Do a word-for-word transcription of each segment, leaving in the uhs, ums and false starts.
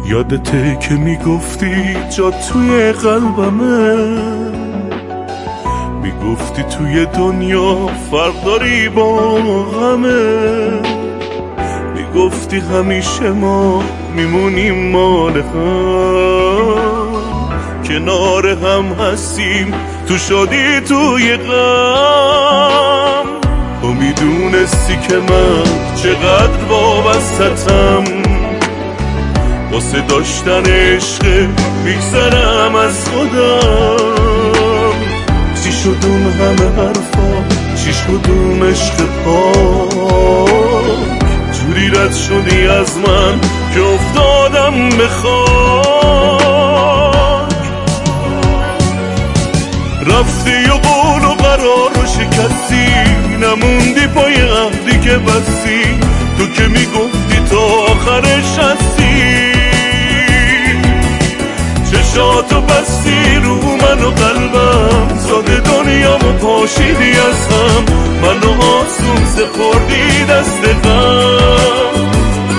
یادته که میگفتی جا توی قلبمه، میگفتی توی دنیا فرق داری با همه، میگفتی همیشه ما میمونیم مال هم، کنار هم هستیم تو شادی توی غم. تو میدونستی که من چقدر وابستم، واسه داشتن عشق میگذرم از خودم. چی شد اون همه حرفا، چی شد اون عشق پاک، جوری رد شدی از من که افتادم به خاک. رفتی و قول و قرار رو شکستی، نموندی پای عهدی که بستی، تو که میگفتی تا آخرش هستی. چشاتو بستی رو من و قلبم، زاده دنیامو پاشیدی از هم، منو آسون سپردی دست غم.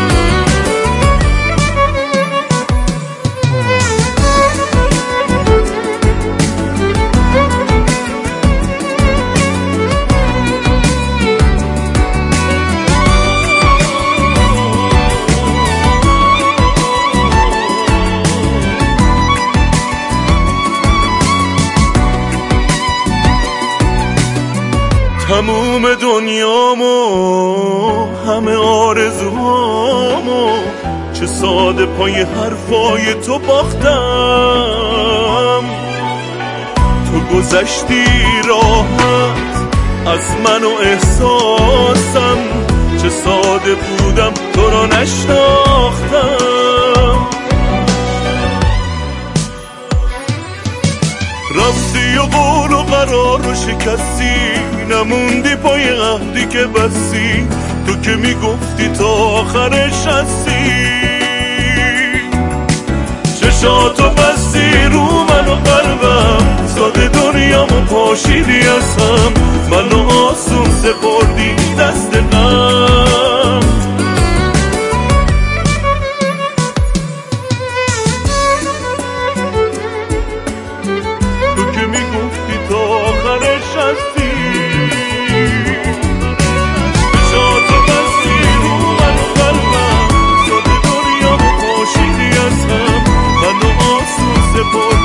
تموم دنیامو، همه آرزوهامو، چه ساده پای حرفای تو باختم. تو گذشتی راحت از من و احساسم، چه ساده بودم تو را نشناختم. رفتی و قول و قرار رو شکستی، نموندی پای عهدی که بستی، تو که میگفتی تا آخرش هستی. چشاتو بستی رو من و قلبم، زاده دنیامو پاشیدی از هم، منو آسون سپردی دست غم. تو که میگفتی تا آخرش هستی. چشاتو بستی رو من و قلبم، زاده دنیامو پاشیدی از هم، منو آسون سپردی